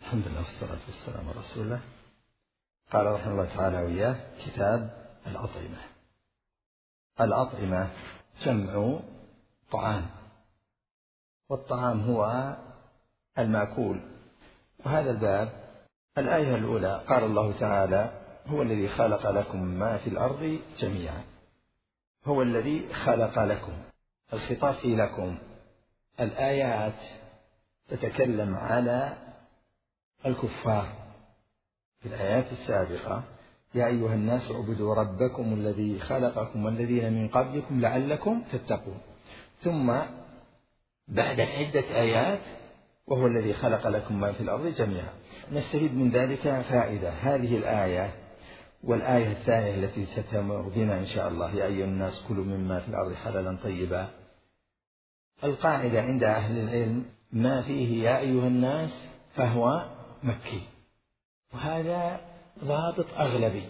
الحمد لله والصلاة والسلام على رسول الله. قال رحمه الله تعالى وإياه: كتاب الأطعمة. الأطعمة جمع طعام، والطعام هو المأكول. وهذا الباب الآية الأولى قال الله تعالى: هو الذي خلق لكم ما في الأرض جميعا. هو الذي خلق لكم، الخطاب في لكم. الآيات تتكلم على الكفار. في الآيات السابقة: يا أيها الناس اعبدوا ربكم الذي خلقكم والذين من قبلكم لعلكم تتقون. ثم بعد عدة آيات: وهو الذي خلق لكم ما في الأرض جميعا. نستفيد من ذلك فائدة. هذه الآية والآية الثانية التي ستمر بنا إن شاء الله: يا أيها الناس كلوا مما في الأرض حلالا طيبا. القاعدة عند أهل العلم: ما فيه يا أيها الناس فهو مكي، وهذا ضابط أغلبي.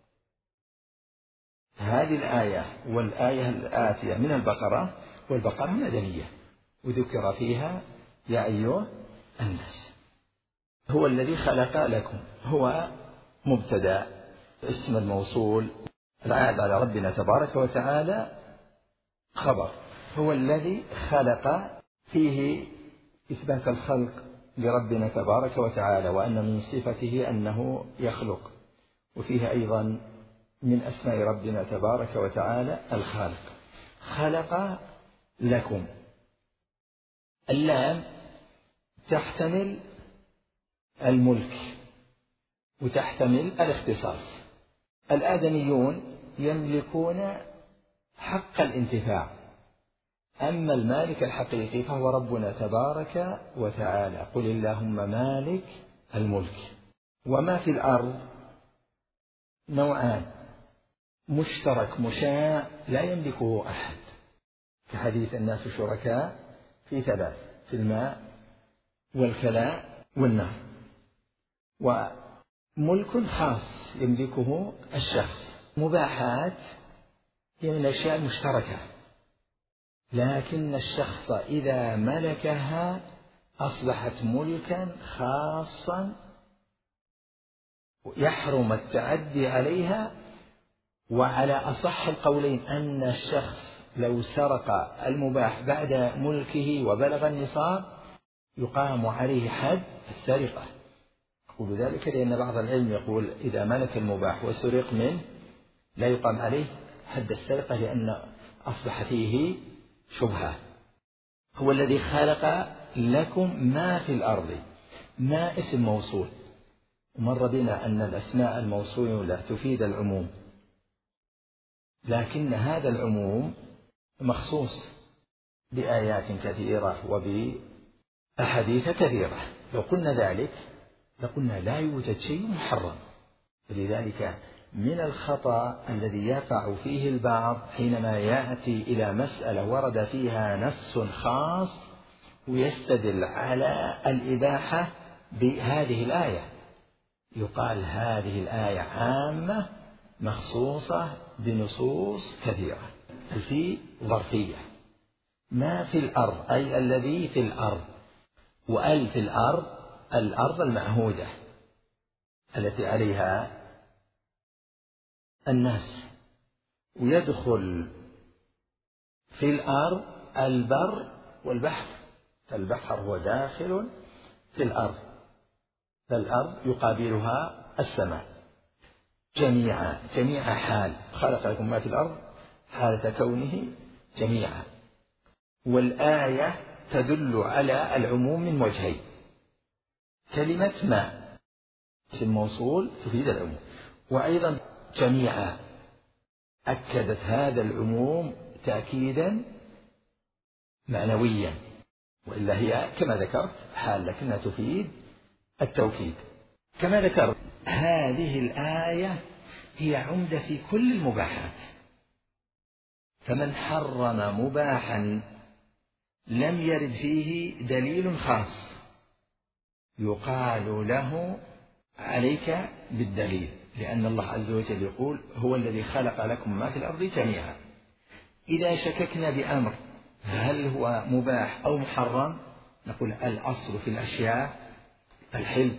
هذه الآية والآية الآتية من البقرة، والبقرة مدنية وذكر فيها يا أيها الناس. هو الذي خلق لكم، هو مبتدأ، اسم الموصول العائد على ربنا تبارك وتعالى خبر. هو الذي خلق، فيه إثبات الخلق لربنا تبارك وتعالى، وأن من صفته أنه يخلق. وفيه أيضا من أسماء ربنا تبارك وتعالى الخالق. خلق لكم. اللام تحتمل الملك وتحتمل الاختصاص. الآدميون يملكون حق الانتفاع، أما المالك الحقيقي فهو ربنا تبارك وتعالى: قل اللهم مالك الملك. وما في الأرض نوعان: مشترك مشاع لا يملكه أحد، كحديث الناس شركاء في ثلاث: في الماء والكلاء والنار. وملك خاص يملكه الشخص. مباحات هي من الأشياء المشتركة، لكن الشخص إذا ملكها أصبحت ملكا خاصا يحرم التعدي عليها. وعلى أصح القولين أن الشخص لو سرق المباح بعد ملكه وبلغ النصاب يقام عليه حد السرقة. أقول ذلك لأن بعض العلم يقول إذا ملك المباح وسرق منه لا يقام عليه حد السرقة، لأن أصبح فيه شبهة. هو الذي خلق لكم ما في الأرض. ما اسم موصول، مر بنا أن الأسماء الموصولة تفيد العموم، لكن هذا العموم مخصوص بآيات كثيرة وبأحاديث كثيرة. لو قلنا ذلك لقلنا لا يوجد شيء محرم. فلذلك من الخطأ الذي يقع فيه البعض حينما يأتي إلى مسألة ورد فيها نص خاص ويستدل على الإباحة بهذه الآية. يقال هذه الآية عامة مخصوصة بنصوص كثيرة. في ظرفية. ما في الأرض أي الذي في الأرض، وأل في الأرض الأرض المعهودة التي عليها الناس. ويدخل في الأرض البر والبحر، فالبحر هو داخل في الأرض، فالأرض يقابلها السماء. جميعا حال، خلق لكم ما في الأرض حالة كونه جميعا. والآية تدل على العموم من وجهين: كلمة ما اسم موصول تفيد العموم، وأيضا جميعا أكدت هذا العموم تأكيدا معنويا، وإلا هي كما ذكرت حال لكنها تفيد التوكيد. كما ذكرت هذه الآية هي عمدة في كل المباحات، فمن حرم مباحا لم يرد فيه دليل خاص يقال له عليك بالدليل، لأن الله عز وجل يقول هو الذي خلق لكم ما في الأرض جميعا. إذا شككنا بأمر هل هو مباح أو محرم نقول الأصل في الأشياء الحلم.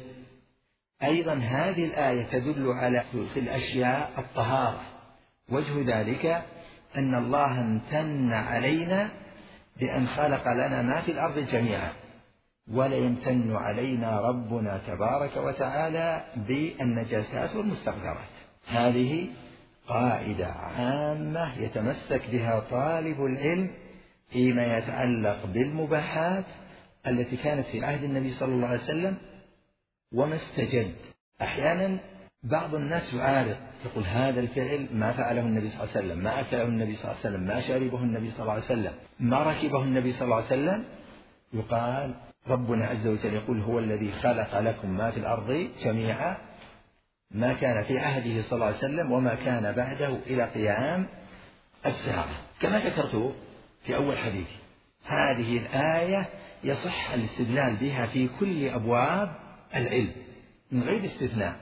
أيضا هذه الآية تدل على في الأشياء الطهارة. وجه ذلك أن الله امتن علينا بأن خلق لنا ما في الأرض جميعا، ولا يمتن علينا ربنا تبارك وتعالى بالنجاسات والمستقذرات. هذه قاعدة عامة يتمسك بها طالب العلم فيما يتعلق بالمباحات التي كانت في عهد النبي صلى الله عليه وسلم وما استجد. أحيانا بعض الناس يعارض، يقول هذا الفعل ما فعله النبي صلى الله عليه وسلم، ما أكله النبي صلى الله عليه وسلم، ما شربه النبي صلى الله عليه وسلم، ما ركبه النبي صلى الله عليه وسلم. يقال ربنا عز وجل يقول هو الذي خلق لكم ما في الأرض جميعا، ما كان في عهده صلى الله عليه وسلم وما كان بعده إلى قيام الساعة. كما ذكرت في أول حديث، هذه الآية يصح الاستدلال بها في كل أبواب العلم من غير استثناء.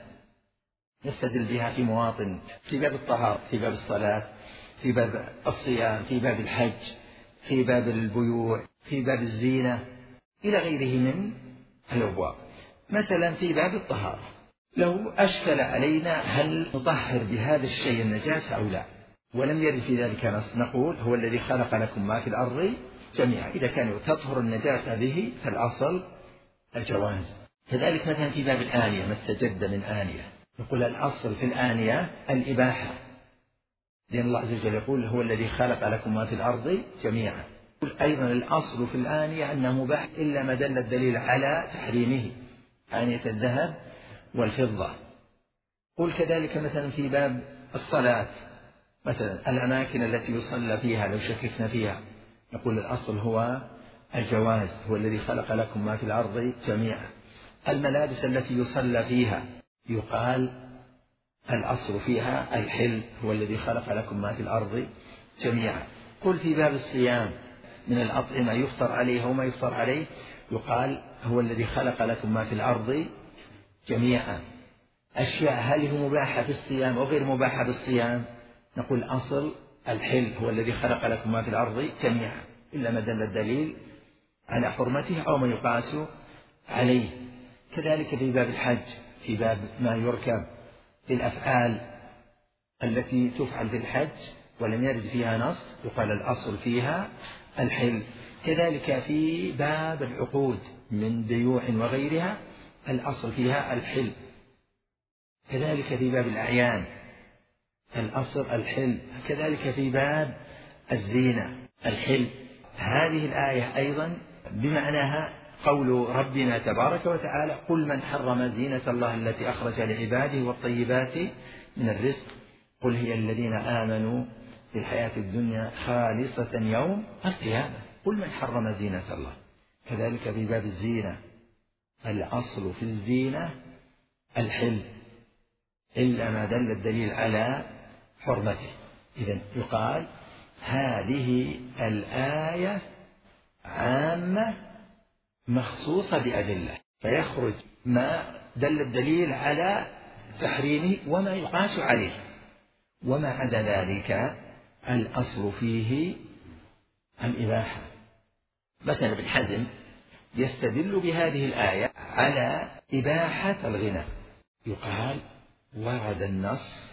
نستدل بها في مواطن، في باب الطهارة، في باب الصلاة، في باب الصيام، في باب الحج، في باب البيوع، في باب الزينة، إلى غيره من الأبواب. مثلا في باب الطهارة لو أشكل علينا هل نطهر بهذا الشيء النجاسة أو لا، ولم يرد في ذلك نص، نقول هو الذي خلق لكم ما في الأرض جميعا. إذا كان تطهر النجاسة به فالأصل الجواز. كذلك مثلا في باب الآنية، ما استجد من آنية، نقول الأصل في الآنية الإباحة، لأن الله عز وجل يقول هو الذي خلق لكم ما في الأرض جميعا. أيضا الأصل في الآنية أنه مباح إلا ما دل الدليل على تحريمه، آنية الذهب والفضة. قل كذلك مثلا في باب الصلاة، مثلا الأماكن التي يصلى فيها لو شككنا فيها، نقول الأصل هو الجواز، هو الذي خلق لكم ما في الأرض جميعا. الملابس التي يصلى فيها يقال الأصل فيها الحل، هو الذي خلق لكم ما في الأرض جميعا. قل في باب الصيام من الأطعمة يفطر عليه وما يفطر عليه، يقال هو الذي خلق لكم ما في الأرض جميعا. أشياء هل هي مباحة في الصيام وغير مباحة بالصيام، نقول أصل الحل، هو الذي خلق لكم ما في الأرض جميعا، إلا ما دل الدليل على حرمته أو ما يقاس عليه. كذلك في باب الحج، في باب ما يركب، في الأفعال التي تفعل في الحج ولم يرد فيها نص، يقال الأصل فيها الحل. كذلك في باب العقود من بيوع وغيرها، الأصل فيها الحل. كذلك في باب الأعيان الأصل الحل. كذلك في باب الزينة الحل. هذه الآية أيضا بمعناها قول ربنا تبارك وتعالى قل من حرم زينة الله التي أخرج لعباده والطيبات من الرزق قل هي الذين آمنوا في الحياة الدنيا خالصة يوم القيامة. قل من حرم زينة الله. كذلك في باب الزينة الأصل في الزينة الحل إلا ما دل الدليل على حرمته. إذن يقال هذه الآية عامة مخصوصة بأدلة، فيخرج ما دل الدليل على تحريمه وما يقاس عليه، وما عدا ذلك الأصل فيه الإباحة. مثلا ابن حزم يستدل بهذه الآية على إباحة الغنى، يقال ورد النص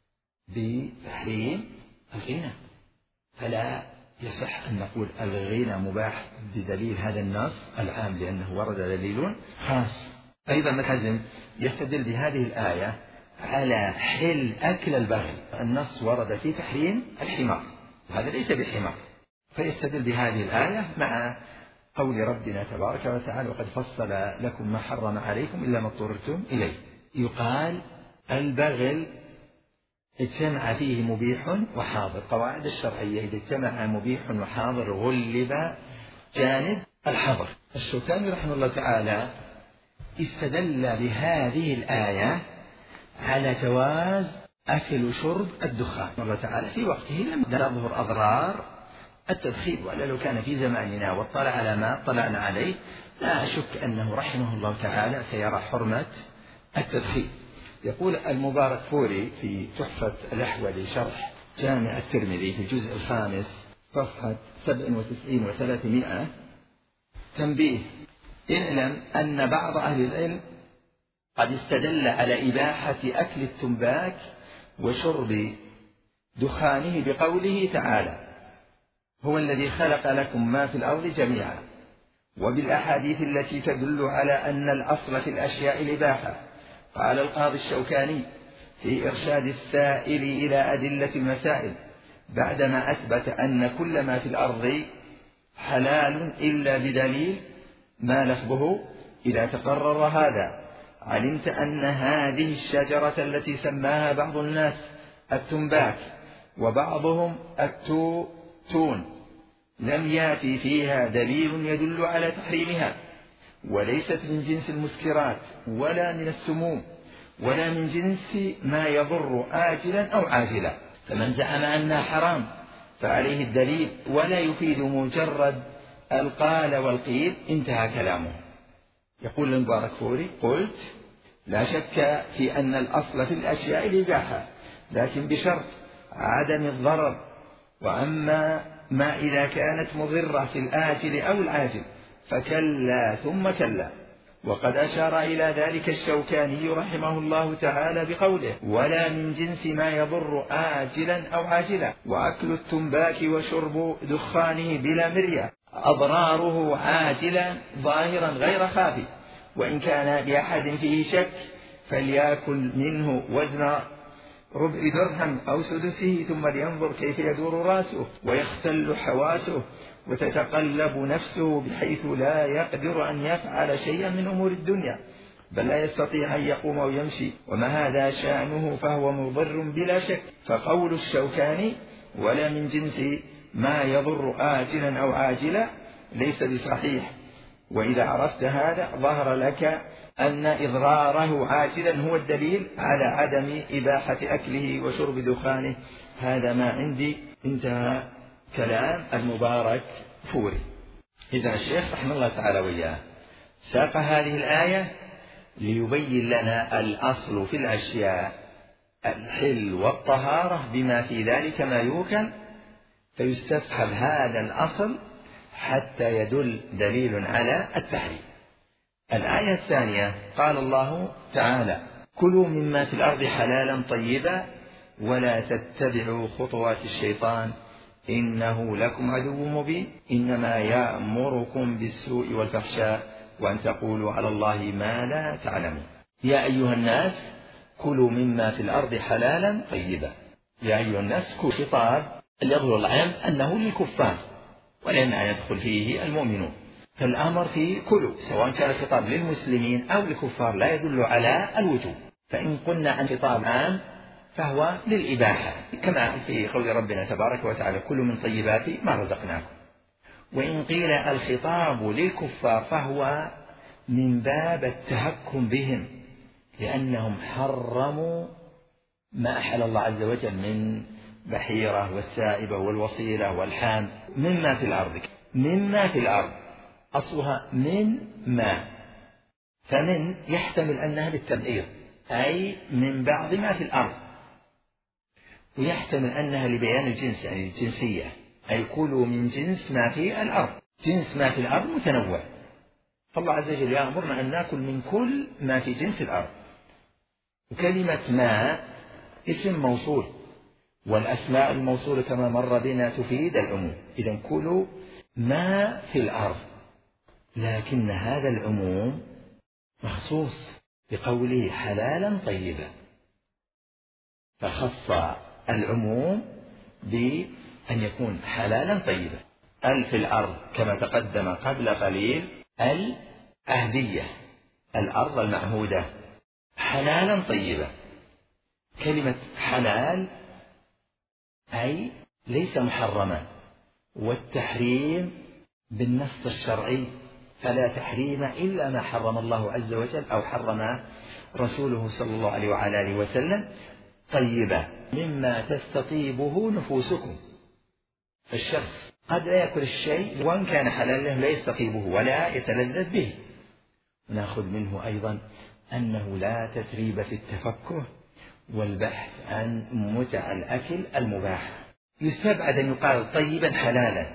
بتحريم الغنى، فلا يصح أن نقول الغنى مباح بدليل هذا النص العام، لأنه ورد دليل خاص. أيضا ابن حزم يستدل بهذه الآية على حل أكل البغل، النص ورد في تحريم الحمار وهذا ليس بحمار، فيستدل بهذه الآية مع قول ربنا تبارك وتعالى وقد فصل لكم ما حرم عليكم إلا ما اضطررتم إليه. يقال البغل اجتمع فيه مبيح وحاضر، قواعد الشرعية إذا اجتمع مبيح وحاضر غلب جانب الحظر. الشوكاني رحمه الله تعالى استدل بهذه الآية على جواز أكل وشرب الدخان الله تعالى في وقته لم تظهر أضرار التدخين، ولا لو كان في زماننا واطلع على ما اطلعنا عليه لا أشك أنه رحمه الله تعالى سيرى حرمة التدخين. يقول المبارك فوري في تحفة الأحوذي شرح جامع الترمذي في الجزء 5 صفحة 97 و300: تنبيه: اعلم أن بعض أهل العلم قد استدل على إباحة أكل التنباك وشرب دخانه بقوله تعالى: هو الذي خلق لكم ما في الأرض جميعا، وبالأحاديث التي تدل على أن الأصل في الأشياء الإباحة. قال القاضي الشوكاني في إرشاد السائل إلى أدلة المسائل بعدما أثبت أن كل ما في الأرض حلال إلا بدليل ما لفظه: إذا تقرر هذا علمت أن هذه الشجرة التي سماها بعض الناس التنباك وبعضهم التوتون لم يأتي فيها دليل يدل على تحريمها، وليست من جنس المسكرات ولا من السموم ولا من جنس ما يضر آجلا أو عاجلا، فمن زعم أنها حرام فعليه الدليل ولا يفيد مجرد القال والقيل. انتهى كلامه. يقول المبارك فوري: قلت: لا شك في أن الأصل في الأشياء الإباحة، لكن بشرط عدم الضرر، وأما ما إذا كانت مضرة في الآجل أو العاجل فكلا ثم كلا. وقد أشار إلى ذلك الشوكاني رحمه الله تعالى بقوله: ولا من جنس ما يضر آجلا أو عاجلا. وأكل التنباك وشرب دخانه بلا مرية أضراره عاجلا ظاهرا غير خافي، وإن كان لأحد فيه شك فليأكل منه وزن ربع درهم أو سدسه ثم لينظر كيف يدور راسه ويختل حواسه وتتقلب نفسه بحيث لا يقدر أن يفعل شيئا من أمور الدنيا، بل لا يستطيع أن يقوم أو يمشي، وما هذا شأنه فهو مضر بلا شك. فقول الشوكاني: ولا من جنس ما يضر آجلا أو عاجلا ليس بصحيح، وإذا عرفت هذا ظهر لك أن إضراره عاجلا هو الدليل على عدم إباحة أكله وشرب دخانه. هذا ما عندي. انتهى كلام المبارك فوري. إذا الشيخ رحمه الله تعالى وإياه ساق هذه الآية ليبين لنا الأصل في الأشياء الحل والطهارة بما في ذلك ما يوكل، فيستصحب هذا الأصل حتى يدل دليل على التحريم. الآية الثانية قال الله تعالى: كلوا مما في الأرض حلالا طيبا ولا تتبعوا خطوات الشيطان إنه لكم عدو مبين إنما يأمركم بالسوء والفحشاء وأن تقولوا على الله ما لا تعلمون. يا أيها الناس كلوا مما في الأرض حلالا طيبا. يا أيها الناس كلوا خطاب يظهر العام أنه للكفار ولأنه يدخل فيه المؤمنون، فالأمر في كلوا سواء كان الخطاب للمسلمين أو للكفار لا يدل على الوجوب. فإن قلنا عن خطاب عام فهو للإباحة كما في قول ربنا تبارك وتعالى: كلوا من طيبات ما رزقناكم. وإن قيل الخطاب للكفار فهو من باب التهكم بهم لأنهم حرموا ما أحل الله عز وجل من بحيرة والسائبة والوصيلة والحام مما في الأرض. مما في الأرض أصلها من ما، فمن يحتمل أنها للتبعيض أي من بعض ما في الأرض، ويحتمل أنها لبيان الجنس يعني الجنسية أي كلوا من جنس ما في الأرض. جنس ما في الأرض متنوع، فالله عز وجل يأمرنا أن نأكل من كل ما في جنس الأرض. وكلمة ما اسم موصول، والأسماء الموصولة كما مر بنا تفيد العموم. إذن كلوا ما في الأرض، لكن هذا العموم مخصوص بقوله حلالا طيبا، فخص العموم بأن يكون حلالا طيبا. في الأرض كما تقدم قبل قليل الأهدية، الأرض المعهودة، حلالا طيبا. كلمة حلال أي ليس محرما، والتحريم بالنص الشرعي فلا تحريم إلا ما حرم الله عز وجل أو حرم رسوله صلى الله عليه وعلى آله وسلم. طيبة مما تستطيبه نفوسكم، فالشخص قد لا يأكل الشيء وإن كان حلالا لا يستطيبه ولا يتلذذ به. نأخذ منه أيضا أنه لا تثريب في التفكه والبحث عن متع الأكل المباح. يستبعد أن يقال طيبا حلالا،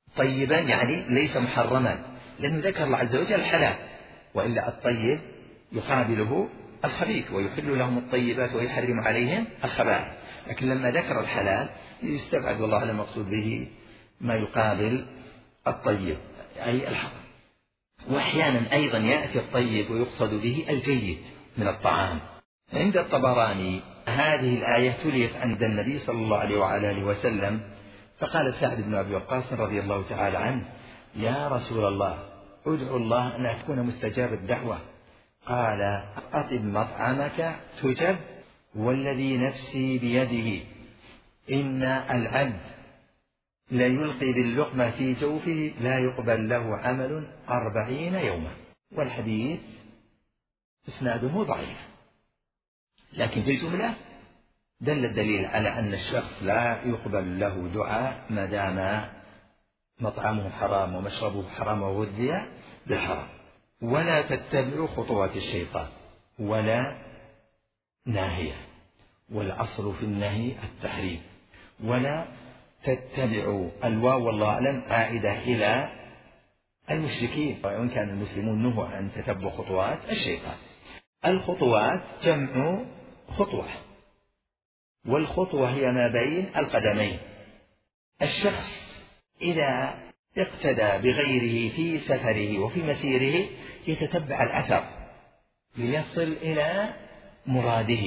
طيبا يعني ليس محرما، لأنه ذكر الله عز وجل الحلال، وإلا الطيب يقابله الخبيث، ويحل لهم الطيبات ويحرم عليهم الخبائث. لكن لما ذكر الحلال يستبعد والله أعلم المقصود به ما يقابل الطيب أي الحرام. وأحيانا أيضا يأتي الطيب ويقصد به الجيد من الطعام. عند الطبراني هذه الآية تليت عند النبي صلى الله عليه وعلى آله وسلم، فقال سعد بن أبي وقاص رضي الله تعالى عنه: يا رسول الله ادعو الله أن أكون مستجاب الدعوة. قال: أطب مطعمك تجب، والذي نفسي بيده إن العبد ليلقي باللقمة في جوفه لا يقبل له عمل 40 يوما. والحديث إسناده ضعيف، لكن في الجملة دل الدليل على أن الشخص لا يقبل له دعاء ما دام مطعمه حرام ومشربه حرام وغذي بالحرام. ولا تتبعوا خطوات الشيطان ولا ناهية، والأصل في النهي التحريم. ولا تتبعوا، الواو والله أعلم عائدة إلى المشركين، وإن كان المسلمون نهوا عن تتبع خطوات الشيطان. الخطوات جمع خطوة، والخطوة هي ما بين القدمين. الشخص إذا اقتدى بغيره في سفره وفي مسيره يتتبع الأثر ليصل إلى مراده،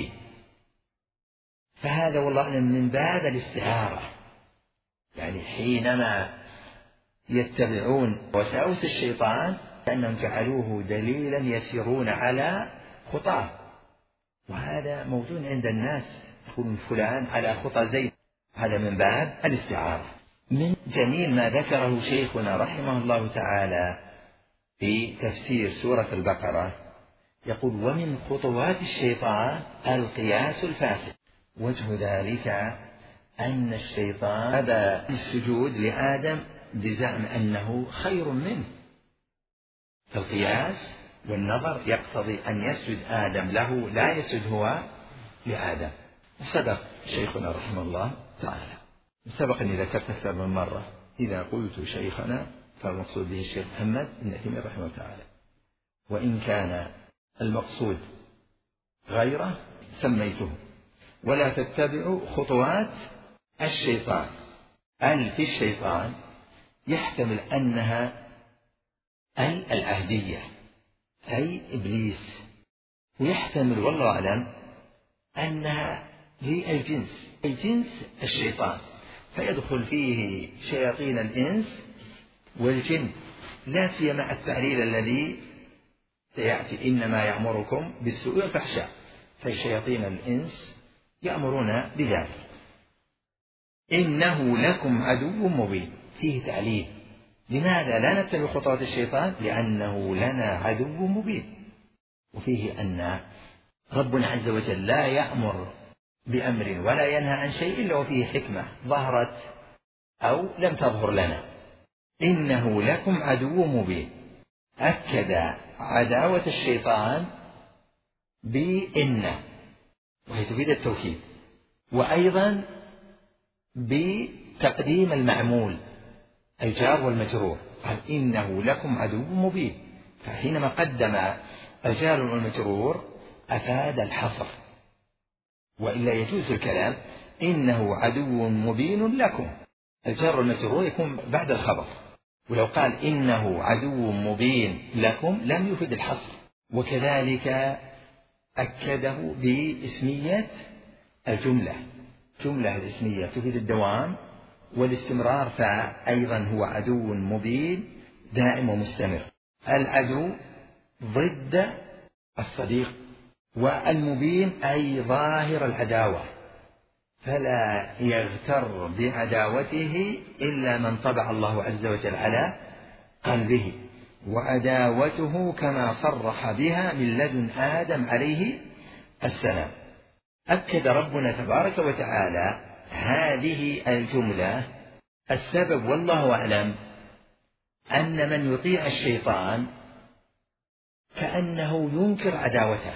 فهذا والله أعلم من باب الاستعارة. يعني حينما يتبعون وساوس الشيطان كأنهم جعلوه دليلا يسيرون على خطاه، وهذا موجود عند الناس، يقولون فلان على خطى زيد، هذا من باب الاستعارة. من جميل ما ذكره شيخنا رحمه الله تعالى في تفسير سورة البقرة، يقول: ومن خطوات الشيطان القياس الفاسد. وجه ذلك أن الشيطان أبى السجود لآدم بزعم أنه خير منه، فالقياس والنظر يقتضي أن يسجد آدم له لا يسجد هو لآدم. وصدق شيخنا رحمه الله تعالى. سبق أني ذكرت أكثر من مرة إذا قلت شيخنا فالمقصود به الشيخ محمد بن تيمية رحمه الله تعالى، وإن كان المقصود غيره سميته. ولا تتبعوا خطوات الشيطان. في الشيطان يحتمل أنها العهدية أي إبليس، ويحتمل والله أعلم أنها للجنس، الجنس الشيطان، فيدخل فيه شياطين الإنس والجن، لا سيما التعليل الذي سيأتي: إنما يأمركم بالسوء والفحشاء، فشياطين الإنس يأمرون بذلك. إنه لكم عدو مبين، فيه تعليل. لماذا لا نتبع خطوات الشيطان؟ لأنه لنا عدو مبين. وفيه أن ربنا عز وجل لا يأمر بأمر ولا ينهى عن شيء إلا وفيه حكمة ظهرت أو لم تظهر لنا. إنه لكم عدو مبين، أكد عداوة الشيطان بإن، وهي تفيد التوكيد، وأيضا بتقديم المعمول الجار والمجرور، قال: إنه لكم عدو مبين، فحينما قدم الجار والمجرور أفاد الحصر، وإلا يجوز الكلام إنه عدو مبين لكم، الجار والمجرور يكون بعد الخبر، ولو قال إنه عدو مبين لكم لم يفد الحصر. وكذلك أكده باسمية الجملة، جملة الاسمية تفيد الدوام والاستمرار، فأيضا هو عدو مبين دائم ومستمر. العدو ضد الصديق، والمبين أي ظاهر العداوة، فلا يغتر بعداوته إلا من طبع الله عز وجل على قلبه، وعداوته كما صرح بها من لدن آدم عليه السلام. أكد ربنا تبارك وتعالى هذه الجملة. السبب والله أعلم أن من يطيع الشيطان كأنه ينكر عداوته،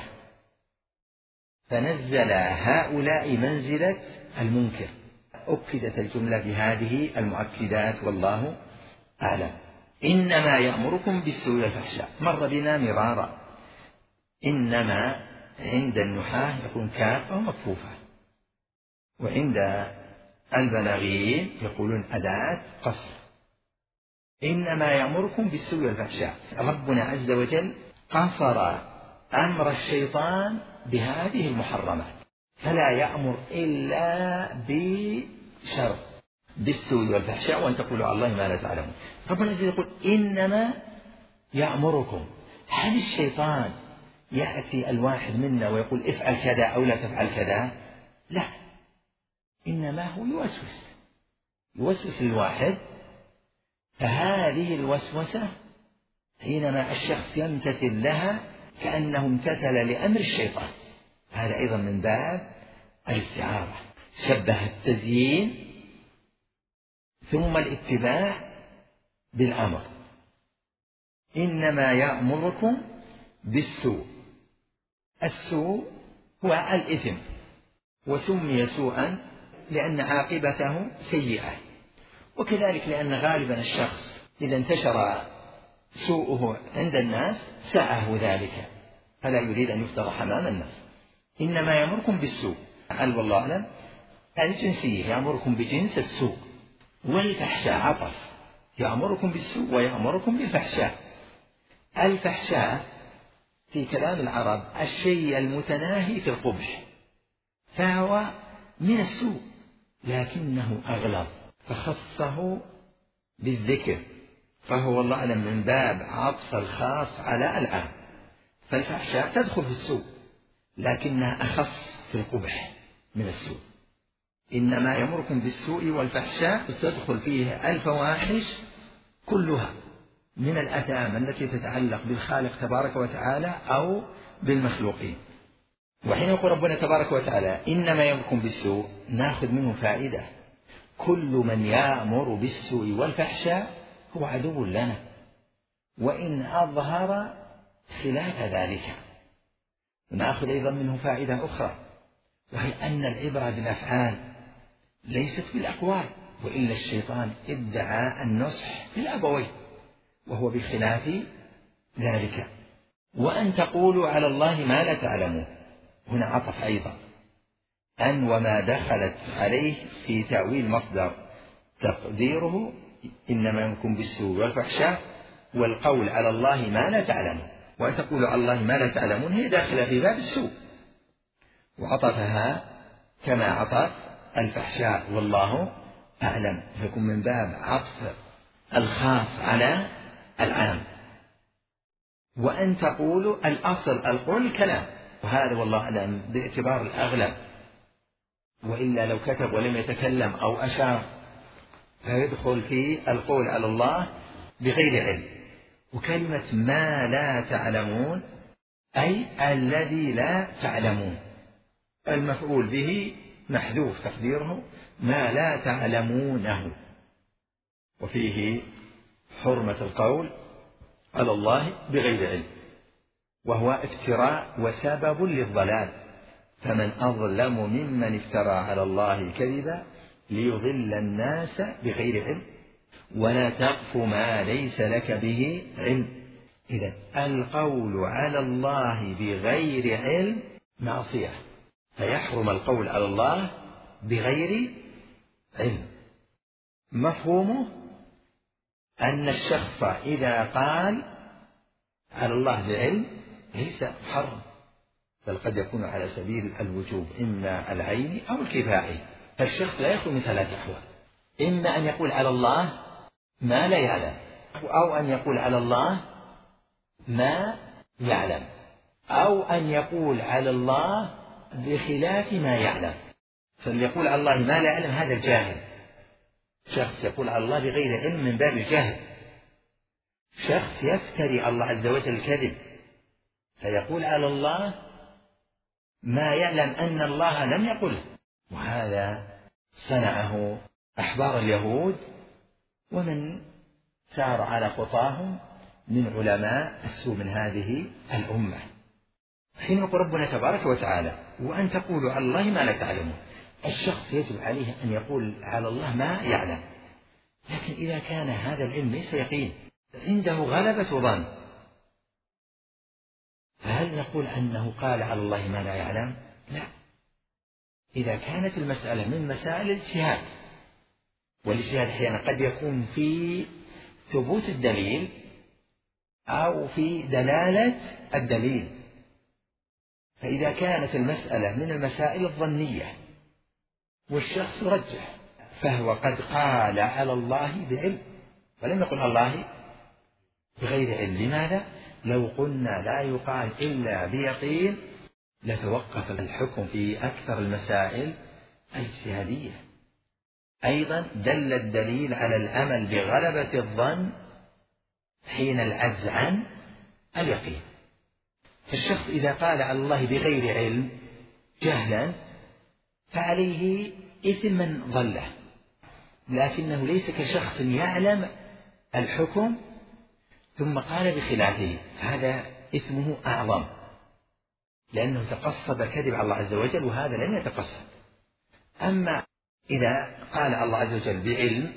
فنزل هؤلاء منزلة المنكر. أكدت الجملة بهذه المؤكدات والله أعلم. إنما يأمركم بالسوء والفحشاء مر بنا مرارا، إنما عند النحاة يكون كاف أو مكفوفة، وعند البلاغيين يقولون أداة قصر. إنما يأمركم بالسوء والفحشاء. ربنا عز وجل قصر أمر الشيطان بهذه المحرمات، فلا يأمر إلا بشر بالسوء والفحشاء وأن تقولوا على الله ما لا تعلمون. ربنا عز وجل يقول إنما يأمركم. هل الشيطان يأتي الواحد منا ويقول افعل كذا أو لا تفعل كذا؟ لا، إنما هو يوسوس للواحد، فهذه الوسوسة حينما الشخص يمتثل لها كأنه امتثل لأمر الشيطان، هذا أيضا من باب الاستعارة. شبه التزيين ثم الاتباع بالأمر. إنما يأمركم بالسوء. السوء هو الإثم، وسمي سوءا لأن عاقبته سيئة، وكذلك لأن غالبا الشخص إذا انتشر سوءه عند الناس ساءه ذلك، فلا يريد أن يفتضح أمام الناس. إنما يأمركم بالسوء، والله أعلم الجنسية يأمركم بجنس السوء، والفحشاء عطف، يأمركم بالسوء ويأمركم بالفحشاء. الفحشاء في كلام العرب الشيء المتناهي في القبح، فهو من السوء لكنه أغلظ، فخصه بالذكر، فهو والله أعلم من باب عطف الخاص على العام. فالفحشاء تدخل في السوء لكنها أخص في القبح من السوء. إنما يأمركم بالسوء والفحشاء تدخل فيه الفواحش كلها من الآثام التي تتعلق بالخالق تبارك وتعالى أو بالمخلوقين. وحين يقول ربنا تبارك وتعالى إنما يأمركم بالسوء نأخذ منه فائدة، كل من يأمر بالسوء والفحشاء هو عدو لنا، وإن أظهر خلاف ذلك. ونأخذ أيضا منه فائدة أخرى، وهي أن العبرة بالأفعال ليست بالأقوال، وإلا الشيطان ادعى النصح بالأبوين وهو بخلاف ذلك. وأن تقولوا على الله ما لا تعلمون، هنا عطف أيضا أن وما دخلت عليه في تأويل مصدر تقديره إنما يأمركم بالسوء والفحشاء، والقول على الله ما لا تعلمون. وأن تقولوا على الله ما لا تعلمون هي داخلة في باب السوء، وعطفها كما عطف الفحشاء والله أعلم، يكون من باب عطف الخاص على العام. وأن تقولوا الأصل القول الكلام، وهذا والله أعلم باعتبار الأغلب، وإلا لو كتب ولم يتكلم أو أشار فيدخل في القول على الله بغير علم. وكلمة ما لا تعلمون أي الذي لا تعلمون، المفعول به محذوف تقديره ما لا تعلمونه، وفيه حرمة القول على الله بغير علم، وهو افتراء وسبب للضلال، فمن أظلم ممن افترى على الله كذبا ليضل الناس بغير علم ولا تقف ما ليس لك به علم. إذن القول على الله بغير علم معصية، فيحرم القول على الله بغير علم. مفهومه أن الشخص إذا قال على الله بعلم ليس محرم، بل قد يكون على سبيل الوجوب إما العين أو الكفائي. فالشخص لا يخلو من ثلاث أحوال، إما أن يقول على الله ما لا يعلم، أو أن يقول على الله ما يعلم، أو أن يقول على الله بخلاف ما يعلم. فليقول على الله ما لا يعلم هذا الجاهل، شخص يقول على الله بغير علم من باب الجهل. شخص يفتري الله عز وجل الكذب فيقول على الله ما يعلم أن الله لم يقله، وهذا صنعه أحبار اليهود ومن سار على خطاهم من علماء السوء من هذه الأمة. حين يقول ربنا تبارك وتعالى وأن تقولوا على الله ما لا تعلمون، الشخص يجب عليه أن يقول على الله ما يعلم، لكن إذا كان هذا العلم ليس يقين، عنده غلبة ظن، فهل نقول أنه قال على الله ما لا يعلم؟ لا. إذا كانت المسألة من مسائل الاجتهاد، والاجتهاد أحيانا قد يكون في ثبوت الدليل أو في دلالة الدليل، فإذا كانت المسألة من المسائل الظنية والشخص يرجح، فهو قد قال على الله بعلم ولم يقل على الله بغير علم. لماذا؟ لو قلنا لا يقال إلا بيقين لتوقف الحكم في أكثر المسائل الاجتهادية. أيضا دل الدليل على الأمل بغلبة الظن حين العجز عن اليقين. فالشخص إذا قال على الله بغير علم جهلا فعليه إثم من ضله، لكنه ليس كشخص يعلم الحكم ثم قال بخلافه، هذا إثمه أعظم لأنه تقصد الكذب على الله عز وجل، وهذا لن يتقصد. أما إذا قال الله عز وجل بعلم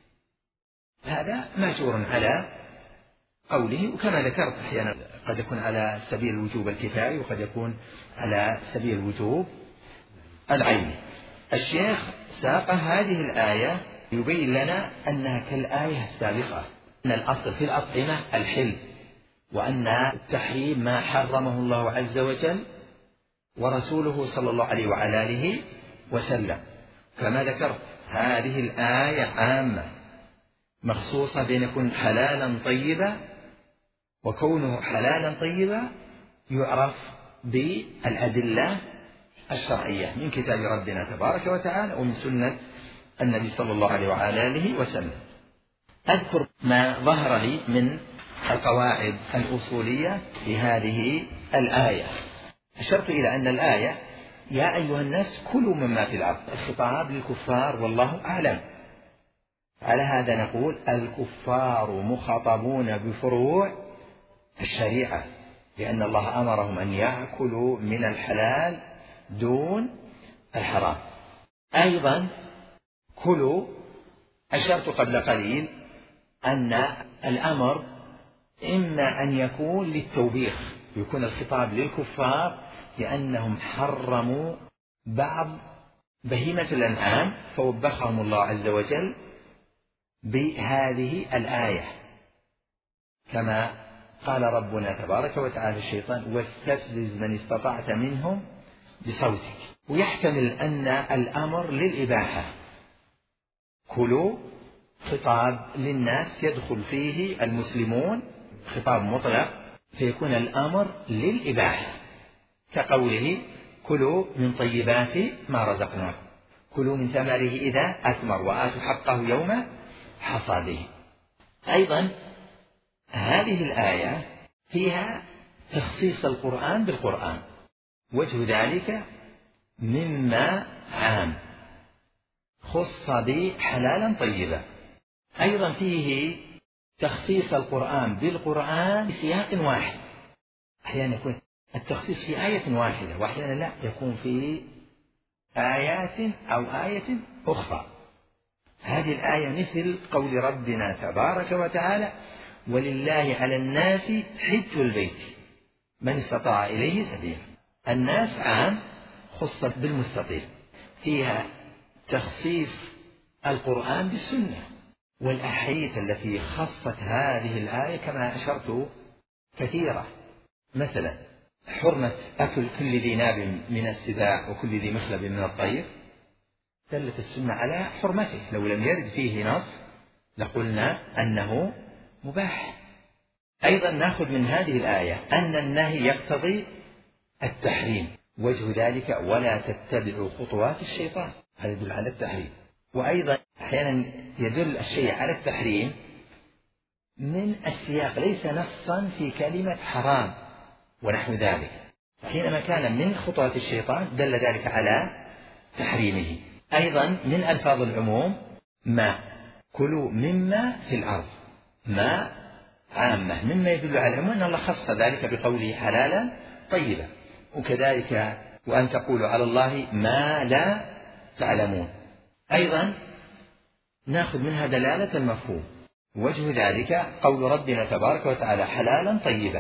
هذا ماجور على قوله، وكما ذكرت أحيانا قد يكون على سبيل الوجوب الكفاية وقد يكون على سبيل الوجوب العيني. الشيخ ساق هذه الآية يبين لنا أنها كالآية السابقة، أن الأصل في الأطعمة الحل، وأن التحريم ما حرمه الله عز وجل ورسوله صلى الله عليه وعلى آله وسلم. فما ذكرت هذه الآية عامة مخصوصة بأن يكون حلالا طيبا، وكونه حلالا طيبا يعرف بالأدلة الشرعية من كتاب ربنا تبارك وتعالى ومن سنة النبي صلى الله عليه وعلى آله وسلم. أذكر ما ظهر لي من القواعد الأصولية في هذه الآية. أشرت إلى أن الآية يا أيها الناس كلوا مما في الأرض، الخطاب للكفار والله أعلم. على هذا نقول الكفار مخاطبون بفروع الشريعة، لأن الله أمرهم أن يأكلوا من الحلال دون الحرام. أيضا كلوا، أشرت قبل قليل أن الأمر إما أن يكون للتوبيخ، يكون الخطاب للكفار لأنهم حرموا بعض بهيمة الأنعام فوبخهم الله عز وجل بهذه الآية، كما قال ربنا تبارك وتعالى الشيطان واستفزز من استطعت منهم بصوتك. ويحتمل أن الأمر للإباحة، كلوا خطاب للناس يدخل فيه المسلمون، خطاب مطلق، فيكون الأمر للإباحة كقوله كلوا من طيبات ما رزقناكم، كلوا من ثمره إذا أثمر وآتوا حقه يوم حصاده. أيضا هذه الآية فيها تخصيص القرآن بالقرآن، وجه ذلك مما عام خص بحلالا طيبا. أيضا فيه تخصيص القرآن بالقرآن بسياق واحد، أحيانا يكون التخصيص في آية واحدة وأحيانا لا، يكون في آيات أو آية أخرى. هذه الآية مثل قول ربنا تبارك وتعالى ولله على الناس حج البيت من استطاع إليه سبيلا. الناس عام خصت بالمستطيع، فيها تخصيص القرآن بالسنة. والأحاديث التي خصت هذه الآية كما أشرت كثيرة، مثلا حرمة أكل كل ذي ناب من السباع وكل ذي مخلب من الطير، دلت السنة على حرمته، لو لم يرد فيه نص لقلنا أنه مباح. أيضا نأخذ من هذه الآية أن النهي يقتضي التحريم، وجه ذلك ولا تتبعوا خطوات الشيطان، هذا يدل على التحريم. وأيضا أحيانا يدل الشيء على التحريم من السياق، ليس نصا في كلمة حرام ونحو ذلك، حينما كان من خطوات الشيطان دل ذلك على تحريمه. أيضا من ألفاظ العموم ما، كلوا مما في الأرض، ما عامة مما يدل على العموم، أن الله خص ذلك بقوله حلالا طيبا. وكذلك وأن تقولوا على الله ما لا تعلمون. أيضا نأخذ منها دلالة المفهوم، وجه ذلك قول ربنا تبارك وتعالى حلالا طيبا،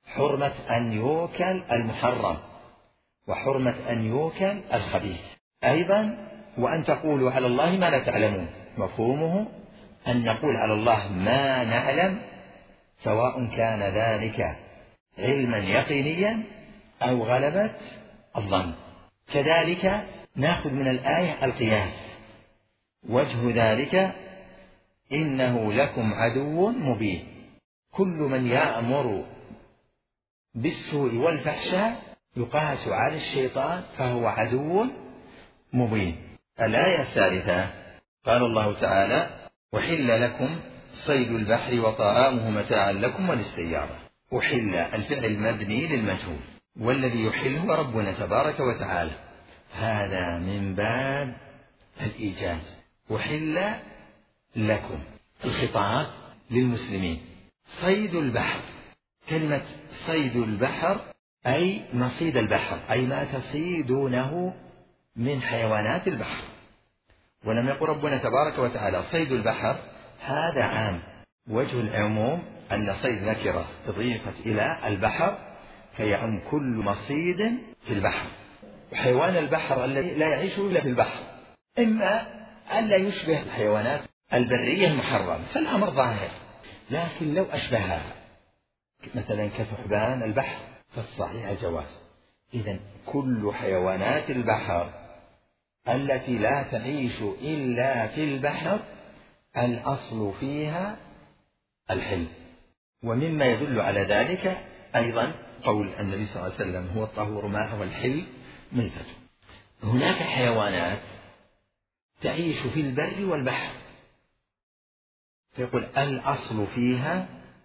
حرمة أن يوكل المحرم وحرمة أن يوكل الخبيث. أيضا وأن تقولوا على الله ما لا تعلمون، مفهومه أن نقول على الله ما نعلم، سواء كان ذلك علما يقينيا أو غلبة الظن. كذلك نأخذ من الآية القياس، وجه ذلك إنه لكم عدو مبين. كل من يأمر بالسوء والفحشاء يقاس على الشيطان فهو عدو مبين. الآية الثالثة قال الله تعالى وحل لكم صيد البحر وطعامه متاعا لكم وللسيارة. أحل الفعل مبني للمجهول، والذي يحله ربنا تبارك وتعالى، هذا من باب الإيجاز. أحل لكم، الخطاب للمسلمين. صيد البحر، كلمة صيد البحر أي مصيد البحر، أي ما تصيدونه من حيوانات البحر. ولم يقل ربنا تبارك وتعالى صيد البحر، هذا عام. وجه العموم أن صيد نكرة أضيفت إلى البحر فيعم كل مصيد في البحر. وحيوان البحر الذي لا يعيش إلا في البحر إما أن لا يشبه الحيوانات البرية المحرمة فالأمر ظاهر، لكن لو أشبهها مثلا كثعبان البحر فالصحيح الجواز. إذن كل حيوانات البحر التي لا تعيش إلا في البحر الأصل فيها الحل. ومما يدل على ذلك أيضا قول النبي صلى الله عليه وسلم هو الطهور ماء والحل ميتته. هناك حيوانات تعيش في البر والبحر، فيقول الأصل فيها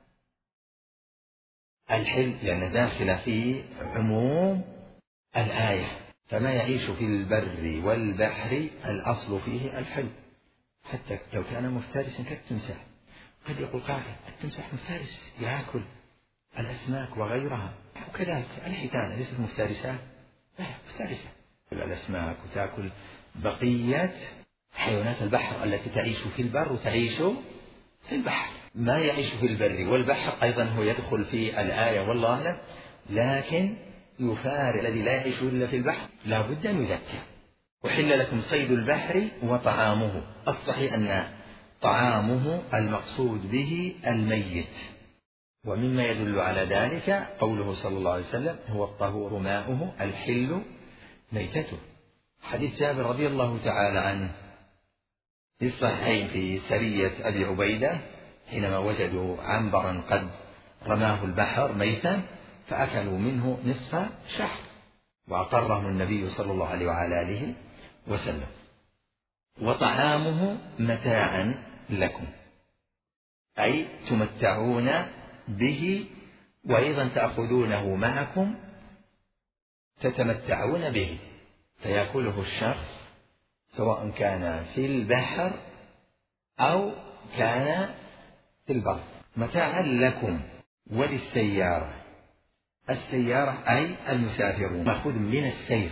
الحل، لأن داخل في عموم الآية، فما يعيش في البر والبحر الأصل فيه الحل. حتى لو كان مفترسا كالتمساح، قد يقول قائل التمساح مفترس يأكل الأسماك وغيرها، وكذلك الحيتان ليست مفترسة، لا مفترسة الأسماك وتأكل بقية حيوانات البحر التي تعيش في البر وتعيش في البحر. ما يعيش في البر والبحر أيضا هو يدخل في الآية والله أعلم، لكن يفارق الذي لا يعيش إلا في البحر لا بد أن يذكر. وحل لكم صيد البحر وطعامه، الصحيح أن طعامه المقصود به الميت. ومما يدل على ذلك قوله صلى الله عليه وسلم هو الطهور ماؤه الحل ميتته. حديث جابر رضي الله تعالى عنه في الصحيحين في سرية أبي عبيدة حينما وجدوا عنبرا قد رماه البحر ميتا فأكلوا منه نصف شهر، وأقرهم النبي صلى الله عليه وعلى آله وسلم. وطعامه متاعا لكم، أي تمتعون به وأيضا تأخذونه معكم تتمتعون به، فيأكله الشخص سواء كان في البحر أو كان في البر. متاعا لكم وللسيارة، السيارة أي المسافرون، مأخوذ من السير،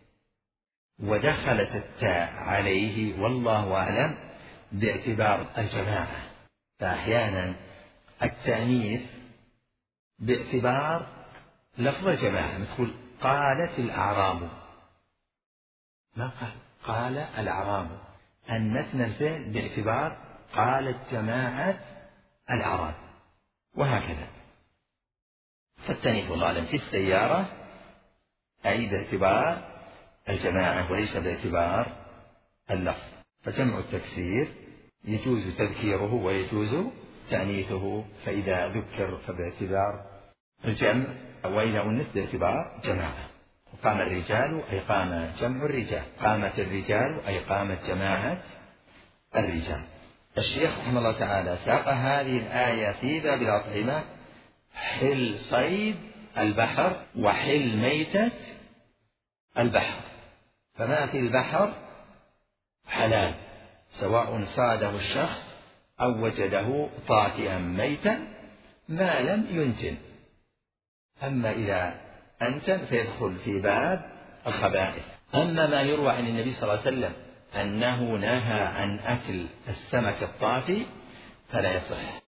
ودخلت التاء عليه والله أعلم باعتبار الجماعة، فأحيانا التأنيث باعتبار لفظ الجماعة، مثل قالت الأعراب، ما قال الأعراب، أنثنا الفعل باعتبار قالت جماعة الأعراب، وهكذا. فالتأنيث والله أعلم في السيارة أي باعتبار الجماعة وليس باعتبار اللفظ. فجمع التكسير يجوز تذكيره ويجوز تأنيثه، فإذا ذكر فباعتبار الجمع، وإذا أنث باعتبار جماعة. قام الرجال أي قام جمع الرجال، قامت الرجال أي قامت جماعة الرجال. الشيخ رحمه الله تعالى ساق هذه الآية في باب الأطعمة حل صيد البحر وحل ميتة البحر، فما في البحر حلال سواء صاده الشخص أو وجده طافئا ميتا ما لم ينتن. أما إذا أنتن فيدخل في باب الخبائث. أما ما يروى عن النبي صلى الله عليه وسلم أنه نهى عن أكل السمك الطافي فلا يصح،